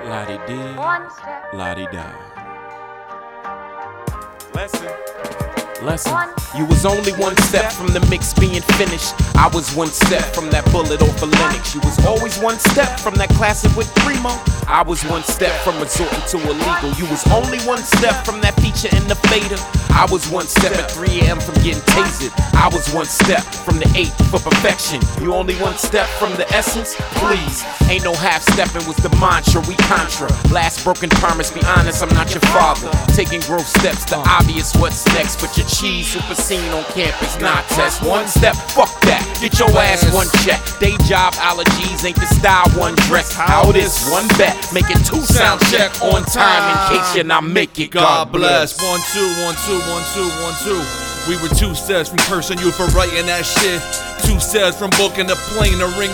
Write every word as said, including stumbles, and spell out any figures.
La-di-dee, One step, la-di-da. Lesson. Lesson. one You was only one step from the mix being finished. I was one step from that bullet off of Linux. You was always one step from that classic with Primo. I was one step from resorting to illegal. You was only one step from that feature in the fader. I was one step at three A M from getting tasered. I was one step from the eight for perfection. You only one step from the essence? Please. Ain't no half stepping was the mantra, we contra. Last broken promise, be honest, I'm not your father. Taking growth steps, the obvious what's next. But your cheese super seen on campus, not test. One step, fuck that, get your ass one check. Day job allergies ain't the style one dress. How this one bet, make it two sound check on time in case you not make it. God bless. One, two, one, two, one, two, one, two. We were two steps from cursing you for writing that shit. Two steps from booking the plane to ring